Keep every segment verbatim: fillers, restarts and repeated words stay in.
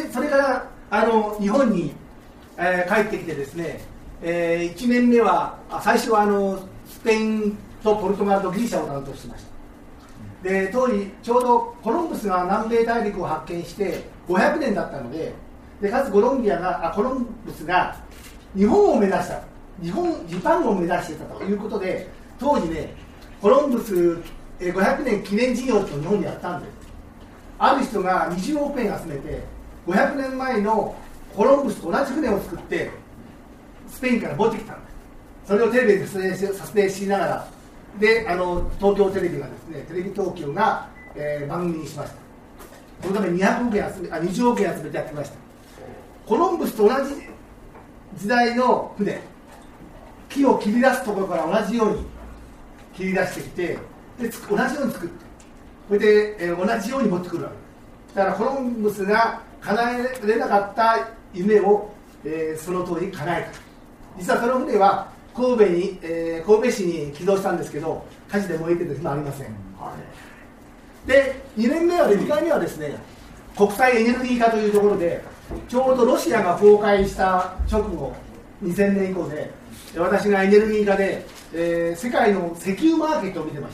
でそれからあの日本に、えー、帰ってきてですね、えー、いちねんめは最初はあのスペインとポルトガルとギリシャを担当してました。で当時ちょうどコロンブスが南米大陸を発見してごひゃくねんだったので、でかつコロンビアがあコロンブスが日本を目指した日本ジパンを目指していたということで、当時ねコロンブスごひゃくねん記念事業と日本でやったんです。ある人がにじゅうおくえん集めてごひゃくねんまえのコロンブスと同じ船を作ってスペインから持ってきたんです。それをテレビで撮影し撮影しながらであの東京テレビがですねテレビ東京が、えー、番組にしました。そのためににひゃくおくえん集めあにじゅうおくえん集めてやってきました。コロンブスと同じ時代の船、木を切り出すところから同じように切り出してきてで同じように作ってそれで、えー、同じように持ってくるわけです。だからコロンブスが叶えれなかった夢を、えー、その通り叶えた。実はその船は神戸に、えー、神戸市に寄贈したんですけど火事で燃えてる暇ありません、はい、でにねんめはにかいめはですね国際エネルギー化というところでちょうどロシアが崩壊した直後にせんねん以降で私がエネルギー化で、えー、世界の石油マーケットを見てました。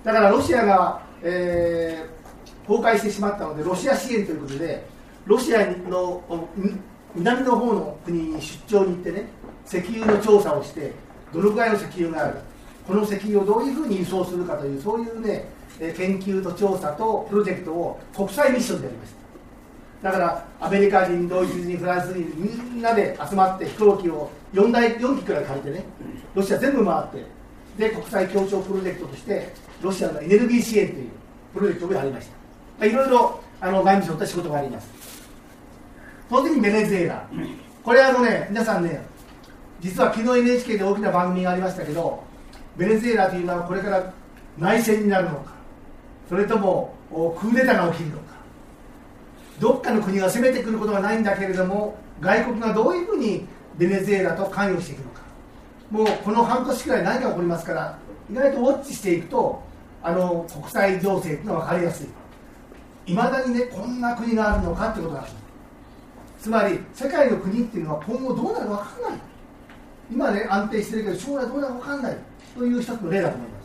だからロシアが、えー、崩壊してしまったのでロシア支援ということでロシアの南の方の国に出張に行ってね石油の調査をしてどのくらいの石油があるこの石油をどういうふうに輸送するかというそういうね研究と調査とプロジェクトを国際ミッションでやりました。だからアメリカ人、ドイツ人、フランス人みんなで集まって飛行機をよんだいよんきくらい借りてねロシア全部回ってで国際協調プロジェクトとしてロシアのエネルギー支援というプロジェクトをやりました。いろいろあの外務省と仕事があります。その時にベネズエラ、これあのね皆さんね実は昨日 エヌエイチケー で大きな番組がありましたけどベネズエラというのはこれから内戦になるのかそれともクーデターが起きるのかどっかの国が攻めてくることはないんだけれども外国がどういうふうにベネズエラと関与していくのかもうこの半年くらい何が起こりますから意外とウォッチしていくとあの国際情勢というのは分かりやすい。いまだにねこんな国があるのかってことがある。つまり世界の国っていうのは今後どうなるか分かんない。今ね安定してるけど将来どうなるか分かんないという一つの例だと思います。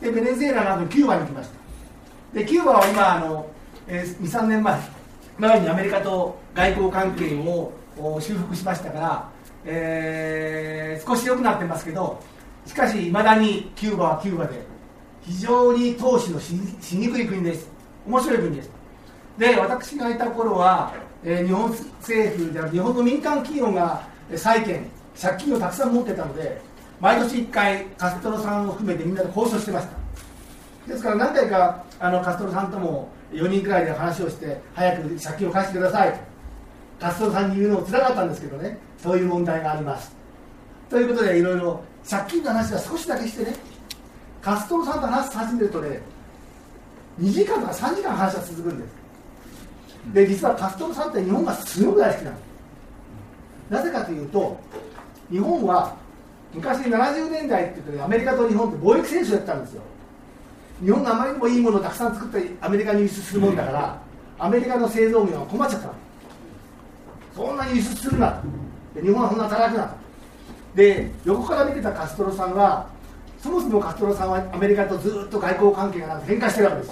でベネズエラがキューバに来ました。でキューバは今あの、えー、にさんねんまえ前にアメリカと外交関係を修復しましたから、えー、少し良くなってますけどしかしいまだにキューバはキューバで非常に投資のしにくい国です。面白い国です。で私がいた頃は、えー、日本政府である日本の民間企業が債券借金をたくさん持ってたので毎年いっかいカストロさんを含めてみんなで交渉してました。ですから何回かあのカストロさんともよにんくらいで話をして早く借金を返してくださいとカストロさんに言うのもつらかったんですけどねそういう問題がありますということでいろいろ借金の話は少しだけしてねカストロさんと話し始めるとねにじかんとかさんじかん話が続くんです。で実はカストロさんって日本がすごく大好きなんです。なぜかというと日本は昔ななじゅうねんだいって言ってアメリカと日本って貿易戦争やったんですよ。日本があまりにもいいものをたくさん作ってアメリカに輸出するもんだからアメリカの製造業は困っちゃったの。そんなに輸出するなで日本はそんな高くなで横から見てたカストロさんはそもそもカストロさんはアメリカとずっと外交関係がなく喧嘩してるわけですよ。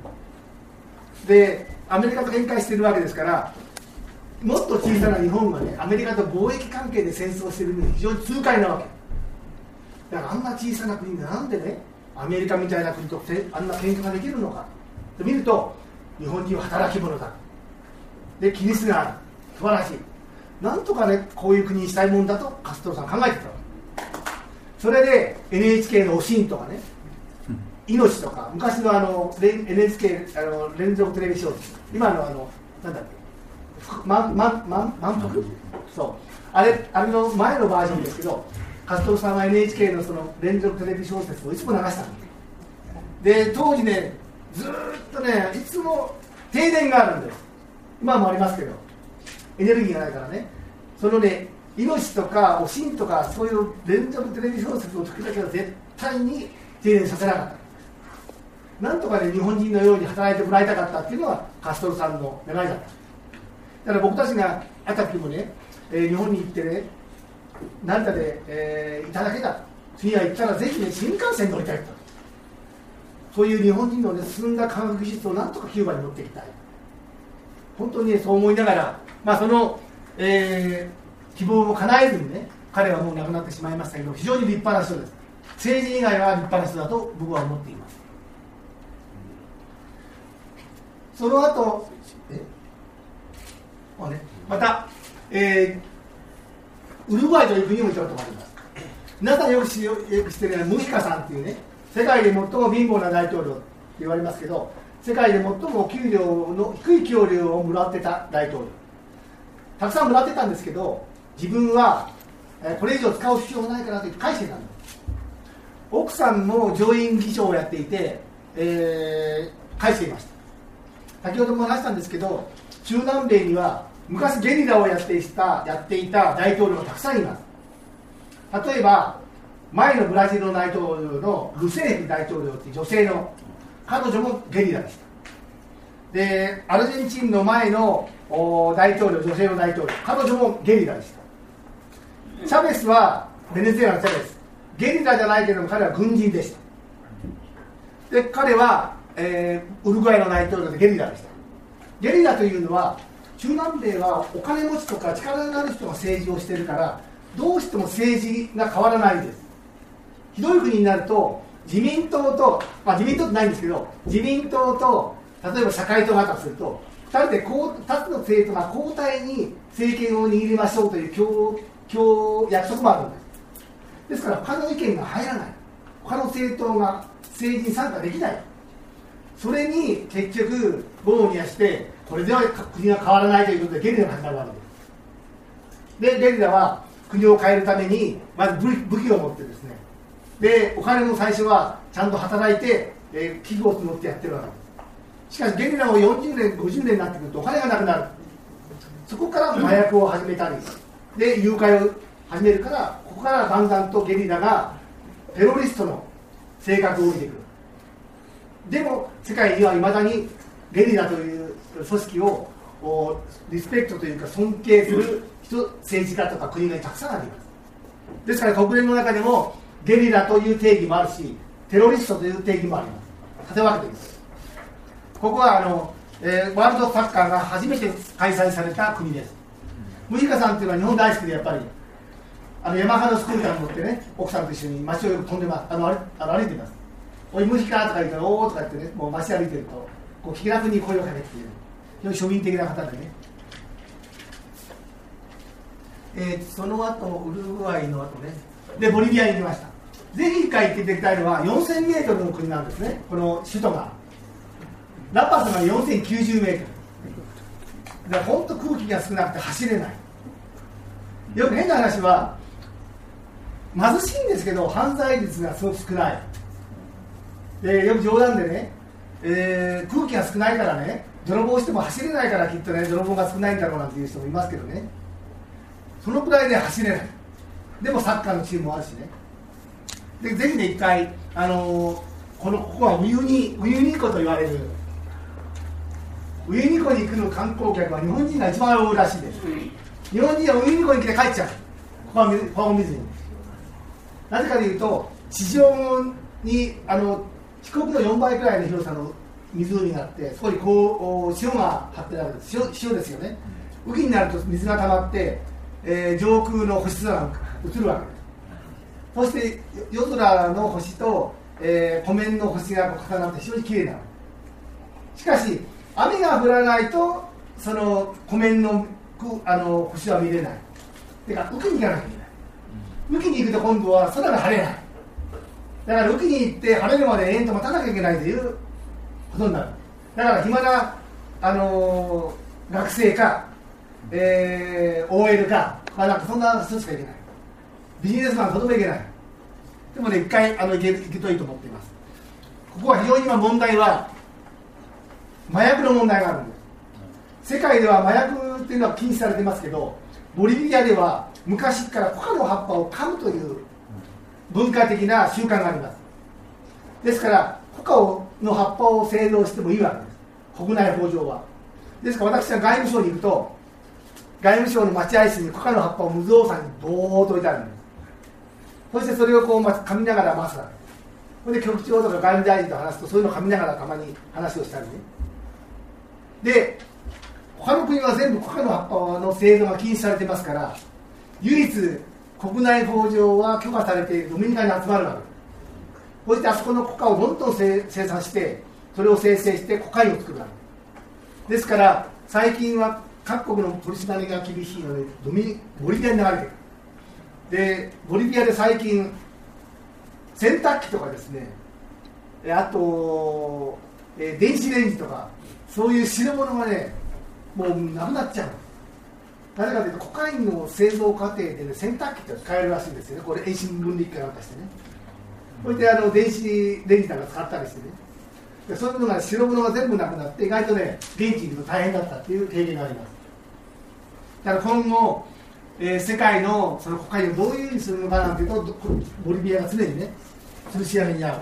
でアメリカと喧嘩してるわけですからもっと小さな日本がねアメリカと貿易関係で戦争してるのに非常に痛快なわけだからあんな小さな国でなんでねアメリカみたいな国とあんな喧嘩ができるのかと見ると日本人は働き者だで気にすがある素晴らしいなんとかねこういう国にしたいもんだとカストロさん考えてたわけ。それで エヌエイチケー のおしんとかね命とか昔のあの エヌエイチケー あの連続テレビ小説今のあのなんだっけ満腹そうあれあれの前のバージョンですけどカストロさんは エヌエイチケー のその連続テレビ小説をいつも流したので当時ねずーっとねいつも停電があるんです。今もありますけどエネルギーがないからねそのね命とかおしんとかそういう連続テレビ小説の時だけは絶対に停電させなかった。 なんとかね日本人のように働いてもらいたかったっていうのがカストロさんの願いだった。だから僕たちが会った時もね、えー、日本に行ってね成田で、えー、いただけだ、次は行ったらぜひね新幹線乗りたいと、そういう日本人の、ね、進んだ科学技術をなんとかキューバに持っていきたい、本当に、ね、そう思いながら、まあ、その、えー、希望を叶えずにね彼はもう亡くなってしまいましたけど、非常に立派な人です。政治以外は立派な人だと僕は思っています。その後えあ、ね、また、えー、ウルグアイという国もちょっとあります。皆さんよく知よく知ってるのはムヒカさんっていうね、世界で最も貧乏な大統領って言われますけど、世界で最も給料の低い給料をもらってた大統領、たくさんもらってたんですけど、自分はこれ以上使う必要ないかなと言って返してたんです。奥さんも上院議長をやっていて、えー、返していました。先ほども話したんですけど、中南米には昔ゲリラをやっていた、やっていた大統領がたくさんいます。例えば前のブラジルの大統領のルセーフ大統領という女性の彼女もゲリラでした。でアルゼンチンの前の大統領、女性の大統領、彼女もゲリラでした。チャベスはベネズエラのチャベス、ゲリラじゃないけども彼は軍人でした。で彼は、えー、ウルグアイの大統領でゲリラでした。ゲリラというのは、中南米はお金持ちとか力のある人が政治をしているから、どうしても政治が変わらないんです。ひどい国になると自民党と、まあ、自民党ってないんですけど、自民党と例えば社会党があったとすると、ふたりでこうふたつの政党が交代に政権を握りましょうという共共約束もあるんです。ですから他の意見が入らない、他の政党が政治に参加できない、それに結局ゴーニャして、これでは国が変わらないということでゲリラが始まるわけです。でゲリラは国を変えるためにまず 武, 武器を持ってですね、でお金も最初はちゃんと働いて、えー、寄付を募ってやってるわけです。しかしゲリラもよんじゅうねんごじゅうねんになってくるとお金がなくなる。そこから麻薬を始めたりで誘拐を始めるから、ここからだんだんとゲリラがテロリストの性格を帯びてくる。でも世界にはいまだにゲリラという組織をリスペクトというか尊敬する人、政治家とか国がたくさんあります。ですから国連の中でもゲリラという定義もあるし、テロリストという定義もあります。縦分けています。ここはあの、えー、ワールドサッカーが初めて開催された国です。ムヒカさんっていうのは日本大好きで、やっぱりあのヤマハのスクーターに乗ってね、奥さんと一緒に街をよく飛んでます。あのああの歩いています。おいムヒカとか言ったらおーとか言ってね、もう街歩いてるとこう気楽に声をかけている、非常に庶民的な方でね、えー、その後ウルグアイの後ね、でボリビアに行きました。ぜひ一回行っていただきたいのはよんせんメートルの国なんですね。この首都がラパスがよんせんきゅうじゅうメートルだから本当空気が少なくて走れない。よく変な話は貧しいんですけど犯罪率がすごく少ない。でよく冗談でね、えー、空気が少ないからね、泥棒しても走れないからきっとね泥棒が少ないんだろうなんていう人もいますけどね、そのくらいで走れない。でもサッカーのチームもあるしね。でぜひね一回、あのー、このここはウユニウユニ湖と言われる、ウユニ湖に来る観光客は日本人が一番多いらしいです。日本人はウユニ湖に来て帰っちゃう。ここはここを見ずに。なぜかというと地上にあの四国のよんばいくらいの広さの湖があって、そこにこう塩が張ってある。 塩, 塩ですよね。雨季になると水が溜まって、えー、上空の星空が映るわけです。そして夜空の星と、えー、湖面の星が重なって非常にきれいなの。しかし雨が降らないとその湖面のあの星は見れない。てか雨季に行かなきゃいけない。雨季に行くと今度は空が晴れない。だから雨季に行って晴れるまで延々と待たなきゃいけないということになる。だから暇な、あのー、学生か、えー、オーエル か、まあ、なんかそんな人しか行けない。ビジネスマンとても行けない。でもね一回あの行け、行けといいと思っています。ここは非常に今問題は麻薬の問題があるんです。世界では麻薬っていうのは禁止されてますけど、ボリビアでは昔からコカの葉っぱを噛むという文化的な習慣があります。ですからコカをの葉っぱを製造してもいいわけです、国内法上は。ですから私は外務省に行くと、外務省の待合室にコカの葉っぱを無造作にボーっと置いてあるんです。そしてそれをこう噛みながら回すわけです。それで局長とか外務大臣と話すと、そういうのを噛みながらたまに話をしたりね。で、他の国は全部コカの葉っぱの製造が禁止されてますから、唯一国内法上は許可されているドミニカに集まるわけです。そしてあそこのコカをどんどん生産して、それを生成してコカインを作るわけです。ですから最近は各国の取り締まりが厳しいのでドミボリビアに流れている。でボリビアで最近洗濯機とかですね、あと、えー、電子レンジとかそういう代物がねもうなくなっちゃう。なぜかというとコカインの製造過程で、ね、洗濯機って使えるらしいんですよね。これ遠心分離機かなんかしてね、そしてあの電子レンジなんか使ったりしてね、でそういうのが代物が全部なくなって意外とね現地にいると大変だったっていう経験があります。だから今後、えー、世界のそのコカインをどういうふうにするのかなんていうと、ボリビアが常にね吊るし上げに合う。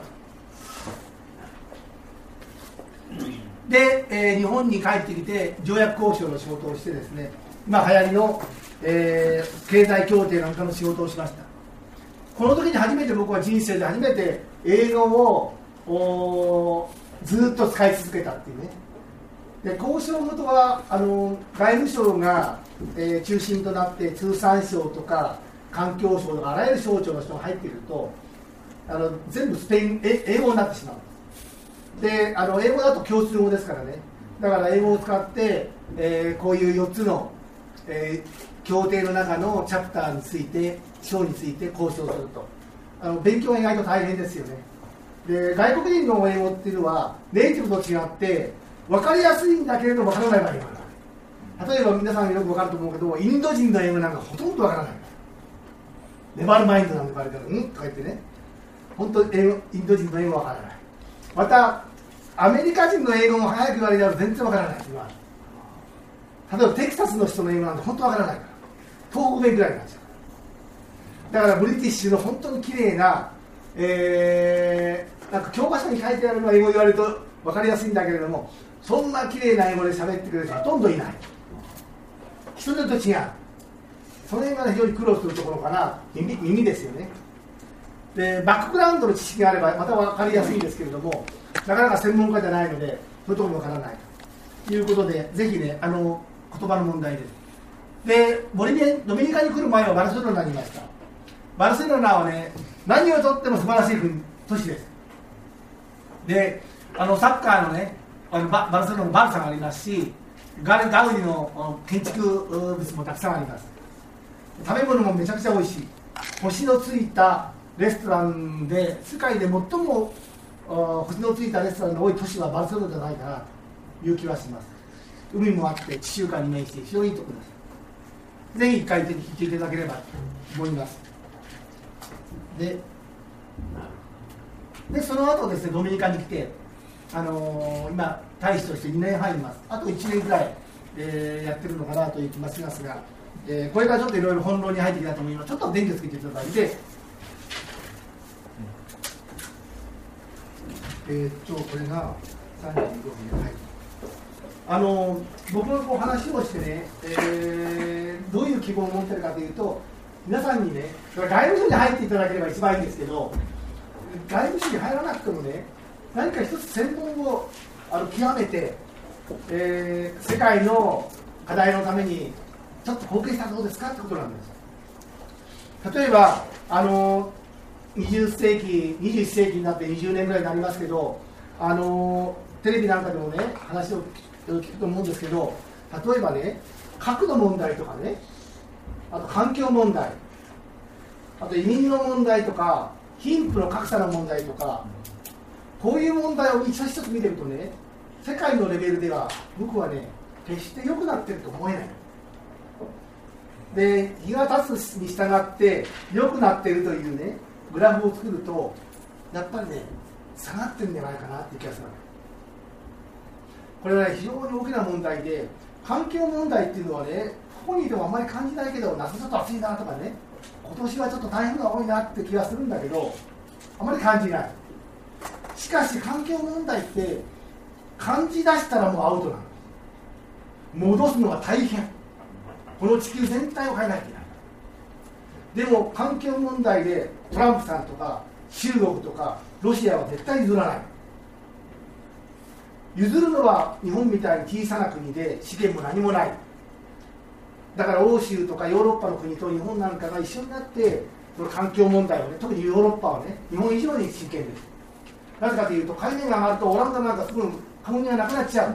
で、えー、日本に帰ってきて条約交渉の仕事をしてですね、今流行りの、えー、経済協定なんかの仕事をしました。この時に初めて僕は人生で初めて英語をずっと使い続けたっていうね。で交渉元はあの外務省が、えー、中心となって通産省とか環境省とかあらゆる省庁の人が入っていると、あの全部スペイン英語になってしまう。であの英語だと共通語ですからね、だから英語を使って、えー、こういうよっつの、えー、協定の中のチャプターについて章について交渉すると、あの勉強が意外と大変ですよね。で外国人の英語っていうのはネイティブと違って分かりやすいんだけれど分からない場合がある。例えば皆さんよく分かると思うけど、インド人の英語なんかほとんど分からない。ネバーマインドなんて言われたらうんとか言ってね、本当英語インド人の英語分からない。またアメリカ人の英語も早く言われたら全然分からない。今例えばテキサスの人の英語なんて本当分からないから、東北弁ぐらいになっちゃう。だからブリティッシュの本当に綺麗な、えー、なんか教科書に書いてあるのは英語を言われると分かりやすいんだけれども、そんな綺麗な英語で喋ってくれる人はほとんどいない。人によって違う。その辺が、ね、非常に苦労するところかな。 耳, 耳ですよね。でバックグラウンドの知識があればまた分かりやすいんですけれども、なかなか専門家じゃないのでそういうところも分からないということで、ぜひねあの言葉の問題です。でボリビアドミニカに来る前はバルセロナにいました。バルセロナはね何をとっても素晴らしい国都市です。であのサッカーのねあの バ, バルセロナのバルサがありますし、ガルガウディの建築物もたくさんあります。食べ物もめちゃくちゃ美味しい。星のついたレストランで世界で最も星のついたレストランの多い都市はバルセロナじゃないかなという気はします。海もあって地中海に面して非常にいいところです。ぜひ一回行っていただければと思います。ででその後ですねドミニカに来て、あのー、今大使としてにねんはんいます。あといちねんくらい、えー、やってるのかなという気がしますが、えー、これからちょっといろいろ本論に入ってきたと思います。ちょっと電気をつけていただいて、えー、っとこれがさんじゅうごふんで、はい、あのー、僕のこう話をしてね、えー、どういう希望を持ってるかというと、皆さんにね外務省に入っていただければ一番いいんですけど、外務省に入らなくてもね何か一つ専門をあの極めて、えー、世界の課題のためにちょっと貢献したらどうですかってことなんです。例えばあのにじゅっせいきにじゅういっせいきになってにじゅうねんぐらいになりますけど、あのテレビなんかでもね話を聞くと思うんですけど、例えばね核の問題とかね、あと環境問題、あと移民の問題とか貧富の格差の問題とか、こういう問題を一つ一つ見てるとね、世界のレベルでは僕はね決して良くなってると思えない。で日が経つに従って良くなっているというねグラフを作るとやっぱりね下がってるんじゃないかなっていう気がする。これはね非常に大きな問題で、環境問題っていうのはねここにいてもあんまり感じないけど、夏ちょっと暑いなとかね、今年はちょっと台風が多いなって気がするんだけどあまり感じない。 しかし環境問題って感じ出したらもうアウトなの。戻すのは大変。この地球全体を変えないといけない。でも環境問題でトランプさんとか中国とかロシアは絶対譲らない。譲るのは日本みたいに小さな国で資源も何もない。だから欧州とかヨーロッパの国と日本なんかが一緒になってその環境問題をね、特にヨーロッパはね、日本以上に真剣です。なぜかというと海面が上がるとオランダなんかすぐカゴニがなくなっちゃう。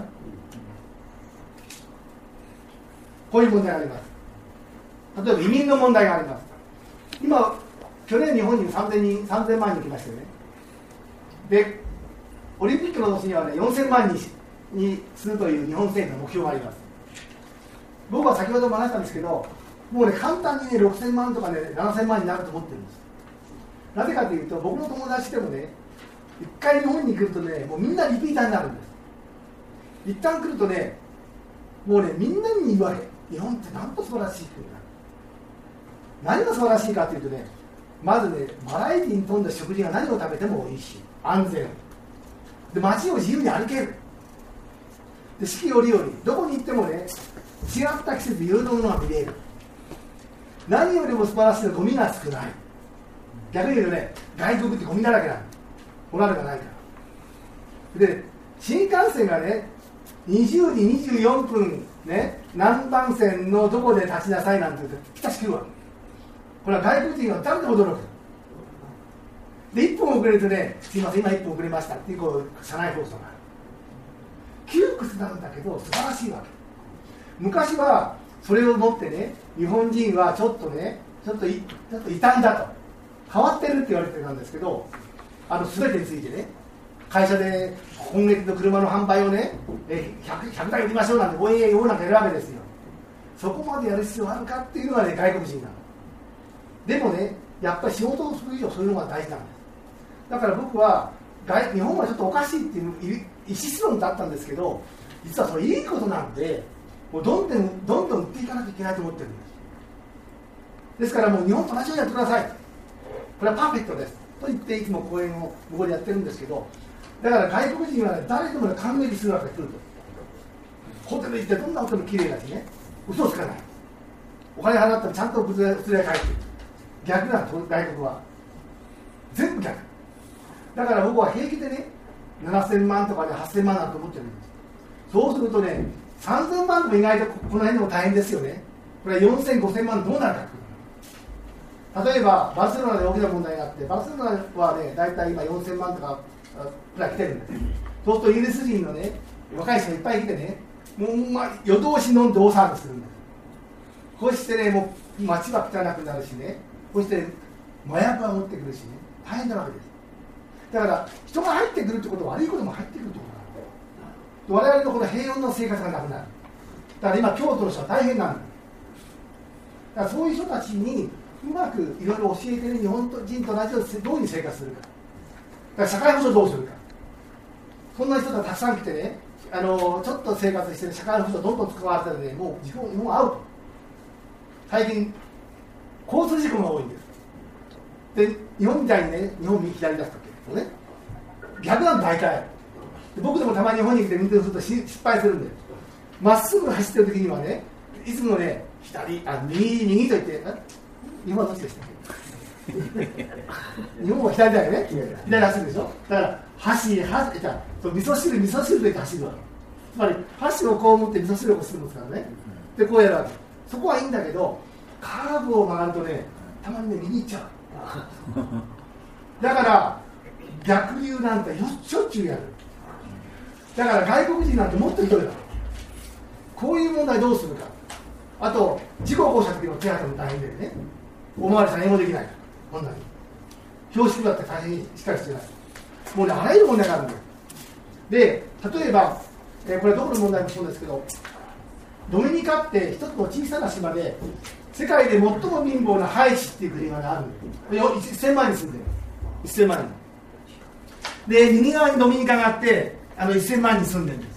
こういう問題があります。例えば移民の問題があります。今去年日本にさんぜんにんさんぜんまん人来ましたよね。でオリンピックの年にはねよんせんまんにんにするという日本政府の目標があります。僕は先ほども話したんですけど、もうね簡単にねろくせんまんとかねななせんまんになると思ってるんです。なぜかというと僕の友達でもね一回日本に来るとねもうみんなリピーターになるんです。一旦来るとねもうねみんなに言われ、日本ってなんと素晴らしい国だ。何が素晴らしいかというとね、まずねバラエティに富んだ食事が何を食べても美味しい、安全で、街を自由に歩けるで、四季折々どこに行ってもね違った季節いろいろなものが見れる。何よりも素晴らしいのはゴミが少ない。逆に言うとね外国ってゴミだらけなの、お鍋がないからで、新幹線がねにじゅうじにじゅうよんぷんね何番線のどこで立ちなさいなんて言うと来たし来るわけ。これは外国人が誰でも驚く。でいっぷん遅れるとね、すいません今いっぷん遅れましたっていうこう車内放送がある。窮屈なんだけど素晴らしいわけ。昔はそれをもってね日本人はちょっとねちょっといちょっと異端だと変わってるって言われてたんですけど、あの全てについてね会社で今月の車の販売をね ひゃく, ひゃくだい売りましょうなんて応援営業なんかやるわけですよ。そこまでやる必要あるかっていうのがね外国人なの。でもねやっぱり仕事をする以上そういうのが大事なんです。だから僕は外日本はちょっとおかしいっていう意思質問だったんですけど、実はそれいいことなんでもうどんどんどんどん売っていかなきゃいけないと思ってるんです。ですからもう日本と同じようにやってください、これはパーフェクトですと言っていつも講演をここでやってるんですけど、だから外国人は、ね、誰でも、ね、感激するわけで来ると。ホテル行ってどんなホテルも綺麗だしね、嘘つかない、お金払ったらちゃんと普通で帰ってくる。逆なの外国は全部逆だから僕は平気でねななせんまんとかで、ね、はっせんまんだと思ってるんです。そうするとねさんぜんまんでも意外とこの辺でも大変ですよね。これはよんせんごせんまんどうなるか。例えばバルセロナで大きな問題があって、バルセロナはねだいたい今よんせんまんとかくらい来てるんです。そうするとイギリス人のね若い人がいっぱい来てね、もう、まあ、夜通し飲んで大騒ぎするんです。こうしてねもう街は汚くなるしね、こうして麻薬は持ってくるしね大変なわけです。だから人が入ってくるってことは悪いことも入ってくるってことなんだ。我々のこの平穏な生活がなくなる。だから今京都の人は大変なんだ。だからそういう人たちにうまくいろいろ教えてる日本人と同じようにどういうふうに生活するか。だから社会保障どうするか。そんな人がたくさん来てね、あのちょっと生活して、ね、社会保障どんどん使われたらね、もう日本、日本アウト。最近交通事故が多いんです。で日本みたいにね、日本右左出したっけ、ね、逆なん大体。僕でもたまに日本に来て運転すると失敗するんで、まっすぐ走ってる時にはね、いつもね、左、あ、右、右と言って、日本はどっちでしたっけ日本は左だよね、左走るでしょ。だから箸、箸、じゃあ味噌汁、味噌汁で走るわけ。つまり箸をこう持って味噌汁をこするんですからね。でこうやるわけ。そこはいいんだけど、カーブを曲がるとね、たまにね右行っちゃう。だから逆流なんてしょっちゅうやる。だから外国人なんてもっとひどいだろう。こういう問題どうするか。あと事故を起こした時の手当ても大変でね、おまわりさん英語できない、こんなに標識だって大変にしっかりしてない。もうね、あらゆる問題があるんだよ。で例えば、えー、これどこの問題もそうですけど、ドミニカって一つの小さな島で世界で最も貧乏なハイチっていう国があるんだよ。せんまん人住んでる。せんまん人で、右側にドミニカがあって、あのせんまん人住んでるんです。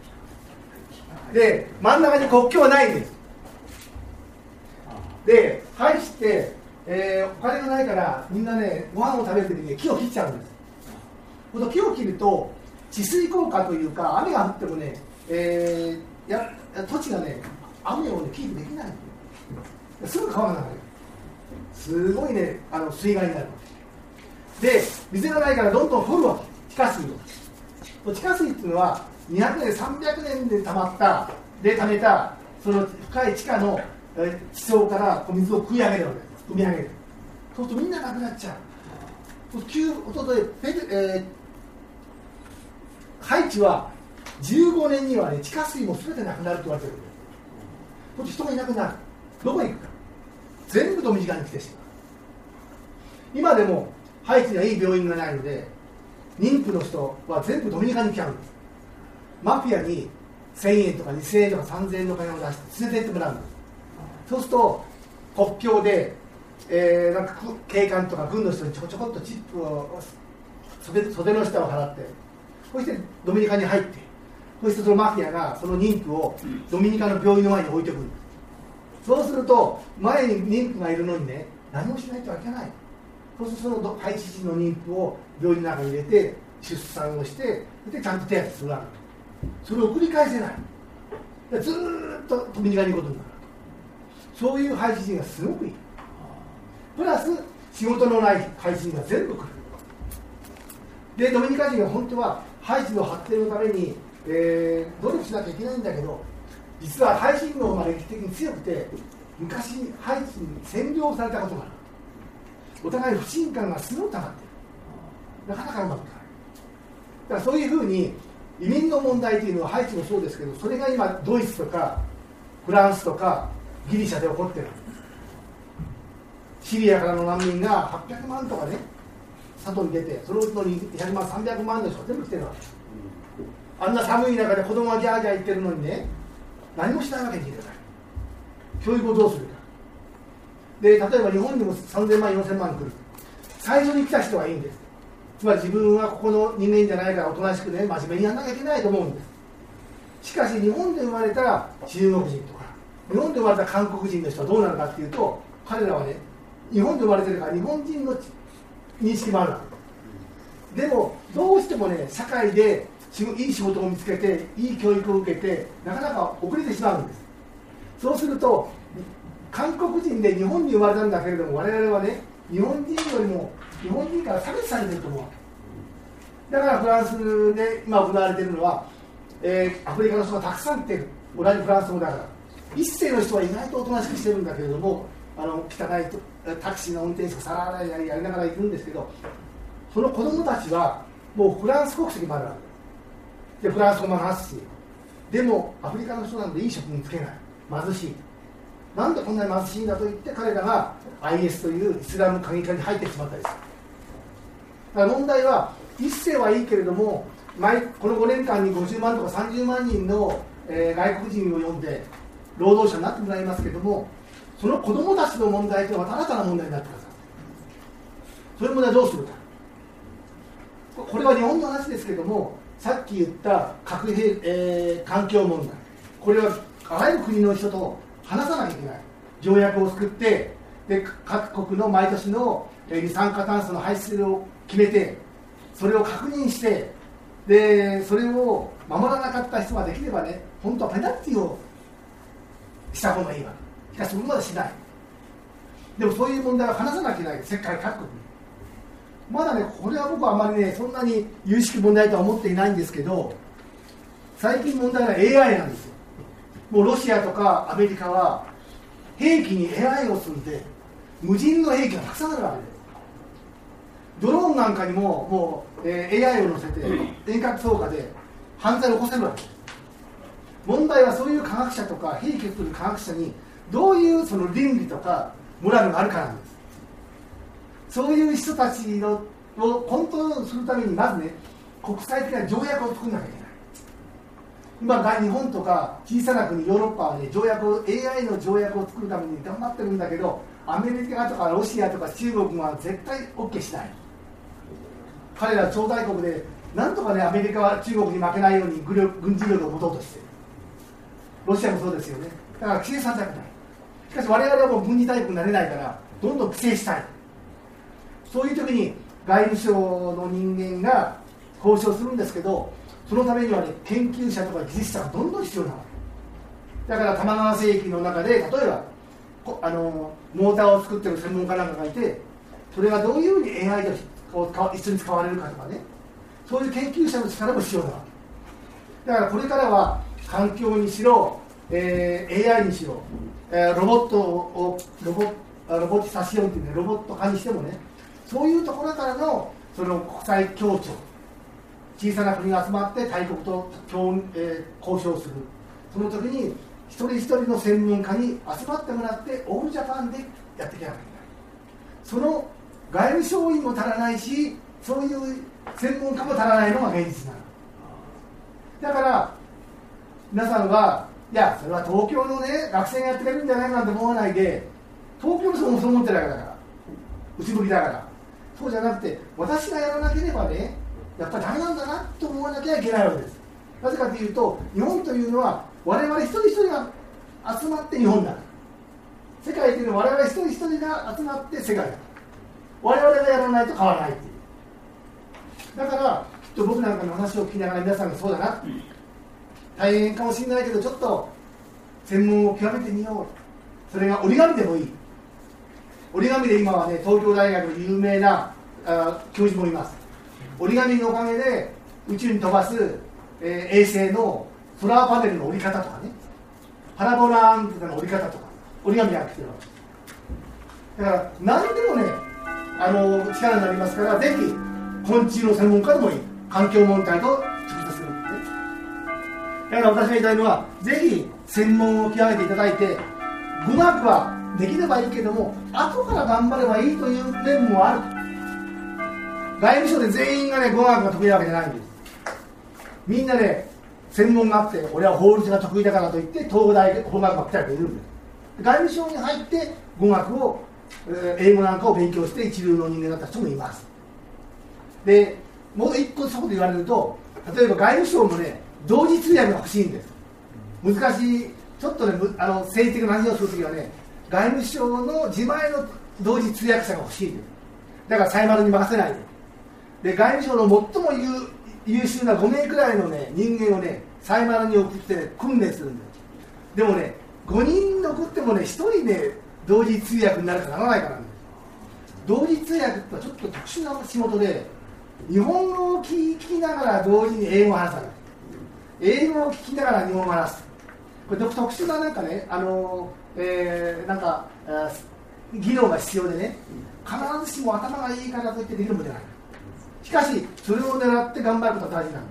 で真ん中に国境はないんです。でハイチって、えー、お金がないからみんなねご飯を食べる時に木を切っちゃうんです。 この木を切ると治水効果というか、雨が降ってもね、えー、や土地がね雨をねキープできない。すぐ川が流れる。すごいね、あの水害になる。で、水がないからどんどん掘るわけ、地下水を。地下水っていうのはにひゃくねん、さんびゃくねんで溜まったで溜めたその深い地下の地層から水を食い上げるわけです。汲み上げる。そうするとみんななくなっちゃう。急おとといペル、えー、ハイチはじゅうごねんには、ね、地下水も全てなくなると言われてるんです。そして人がいなくなる。どこへ行くか。全部ドミニカに来てしまう。今でもハイチにはいい病院がないので、妊婦の人は全部ドミニカに来ちゃうんです。マフィアにせんえんとかにせんえんとかさんぜんえんの金を出して連れて行ってもらうんです。そうすると国境で、えー、なんか警官とか軍の人にちょこちょこっとチップを 袖, 袖の下を払って、そしてドミニカに入って、そしてそのマフィアがその妊婦をドミニカの病院の前に置いてくる。そうすると前に妊婦がいるのにね、何もしないとはいけない。そうするとそのハイチ人の妊婦を病院の中に入れて出産をして、でちゃんと手当てするわけ。それを繰り返せない。ずーっとドミニカに行くことになる。そういうハイチ人がすごくいい。プラス仕事のないハイチ人が全部来る。でドミニカ人が本当はハイチの発展のために、えー、努力しなきゃいけないんだけど、実はハイチ人の方が歴史的に強くて、昔ハイチに占領されたことがある。お互い不信感がすごく溜まっている。なかなかうまくいかない。だからそういうふうに移民の問題というのはハイチもそうですけど、それが今ドイツとかフランスとかギリシャで起こっている。シリアからの難民がはっぴゃくまんとかね、外に出て、そのうちのにひゃくまん、さんびゃくまんの人が全部来てるわけ。あんな寒い中で子供がギャーギャー言ってるのにね、何もしないわけにいかない。教育をどうするか。で、例えば日本にもさんぜんまん、よんせんまん来る。最初に来た人はいいんです。つまり自分はここの人間じゃないからおとなしくね、真面目にやらなきゃいけないと思うんです。しかし日本で生まれた中国人とか、日本で生まれた韓国人の人はどうなるかっていうと、彼らはね、日本で生まれてるから日本人の認識もあるわけでも、どうしてもね、社会でいい仕事を見つけて、いい教育を受けて、なかなか遅れてしまうんです。そうすると、韓国人で日本に生まれたんだけれども、我々はね、日本人よりも日本人から差別されてると思うわけだからフランスで今行われているのは、えー、アフリカの人がたくさん来てる。同じフランス語だから一世の人は意外とおとなしくしてるんだけれども、あの汚いタクシーの運転手が皿洗いやりやりながら行くんですけど、その子供たちはもうフランス国籍もあるわけで、フランス語も話すし、でもアフリカの人なんでいい職に就けない、貧しい。なんでこんなに貧しいんだと言って彼らが アイエス というイスラム過激派に入ってしまったりする。だから問題は一世はいいけれども、毎このごねんかんにごじゅうまんとかさんじゅうまんにんの、えー、外国人を呼んで労働者になってもらいますけれども、その子供たちの問題というのは新たな問題になってください。そういう問題はどうするか。これは日本の話ですけれども、さっき言った核兵、えー、環境問題、これはあらゆる国の人と話さなきゃいけない。条約を作って、で各国の毎年の二酸化炭素の排出量を決めて、それを確認して、でそれを守らなかった人ができればね、本当はペナルティをした方がいいわけ。しかしそこまでしない。でもそういう問題は話さなきゃいけない。世界各国にまだね、これは僕はあまりね、そんなに有識問題とは思っていないんですけど、最近問題は エーアイ なんですよ。もうロシアとかアメリカは兵器に エーアイ を積んで無人の兵器がたくさんあるわけです。ドローンなんかにももう、えー、エーアイ を乗せて遠隔操作で犯罪を起こせるわけです。問題はそういう科学者とか兵器を作る科学者にどういうその倫理とかモラルがあるかなんです。そういう人たちのをコントロールするためにまずね、国際的な条約を作らなきゃいけない。今日本とか小さな国ヨーロッパはね、条約を エーアイ の条約を作るために頑張ってるんだけど、アメリカとかロシアとか中国は絶対 OK しない。彼ら超大国でなんとかね、アメリカは中国に負けないように軍事力を持とうとしている。ロシアもそうですよね。だから規制させたくない。しかし我々はもう軍事大国になれないからどんどん規制したい。そういう時に外務省の人間が交渉するんですけど、そのためにはね、研究者とか技術者がどんどん必要なわけだから。玉川製品の中で例えばあのモーターを作ってる専門家なんかがいて、それがどういうふうに エーアイ と一緒に使われるかとかね、そういう研究者の力も必要なわけだから。これからは環境にしろ、えー、エーアイ にしろ、えー、ロボットをロボロボティサシオンっていうね、ロボット化にしてもね、そういうところからのその国際協調、小さな国が集まって大国と協、えー、交渉する、その時に一人一人の専門家に集まってもらってオールジャパンでやっていかなきゃいけない。その外務省員も足らないし、そういう専門家も足らないのが現実なのだから。皆さんはいや、それは東京のね学生がやってくれるんじゃないかなんて思わないで、東京の人もそう思ってるわけだから、内向きだから。そうじゃなくて、私がやらなければね、やっぱりダメなんだなと思わなきゃいけないわけです。なぜかというと、日本というのは我々一人一人が集まって日本だから。世界というのは我々一人一人が集まって世界だから。我々がやらないと変わらないっていう。だからきっと僕なんかの話を聞きながら皆さんがそうだな、大変かもしれないけどちょっと専門を極めてみよう。それが折り紙でもいい。折り紙で今はね、東京大学の有名なあ教授もいます。折り紙のおかげで宇宙に飛ばす、えー、衛星のソラーパネルの折り方とかね、パラボラアンテナの折り方とか折り紙が来てるわけだから、何でもねあの力になりますから、ぜひ昆虫の専門家でもいい、環境問題と直接するんですね。だから私が言いたいのは、ぜひ専門を極めていただいて、語学はできればいいけども後から頑張ればいいという面もある。外務省で全員がね語学が得意なわけじゃないんです。みんなね専門があって、俺は法律が得意だからといって東大法学が来た人がいるんです。外務省に入って語学を、えー、英語なんかを勉強して一流の人間だった人もいます。でもう一個そこで言われると、例えば外務省もね同時通訳が欲しいんです。難しい、ちょっとねあの政治的な話をするときはね、外務省の自前の同時通訳者が欲しいんです。だからサイマルに任せないで、で外務省の最も 優, 優秀なごめいくらいの、ね、人間をねサイマルに送って、ね、訓練するんです。でもねごにん送ってもねひとりね同時通訳になるかならないかなんです。同時通訳ってちょっと特殊な仕事で、日本語を聞きながら同時に英語を話さない、英語を聞きながら日本語を話す、これ特殊ななんかね、あのえー、なんか技能が必要でね、必ずしも頭がいいからといってできるものじゃない。しかしそれを狙って頑張ることは大事なんです。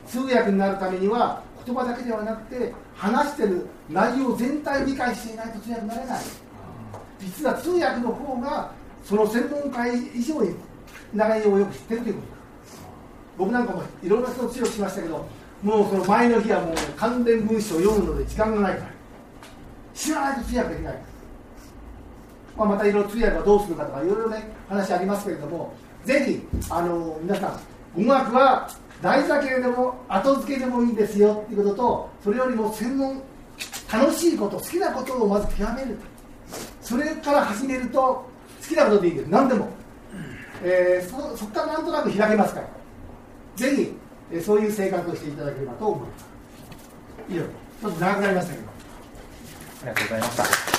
通訳になるためには言葉だけではなくて、話してる内容全体を理解していないと通訳になれない。実は通訳の方がその専門家以上に内容をよく知ってるということだ。僕なんかもいろんな人を強くしましたけど、もうその前の日はもう関連文章を読むので時間がないから知らないと通訳できない。まあ、またいろいろ通訳はどうするかとかいろいろね話ありますけれども、ぜひあの皆さん語学は大事だけれども後付けでもいいですよっていうことと、それよりも専門楽しいこと、好きなことをまず極める、それから始めると好きなことでいいです。何でも、えー、そ, そこからなんとなく開けますから、ぜひ、えー、そういう生活をしていただければと思います。以上、ちょっと長くなりましたけど、 ありがとうございました。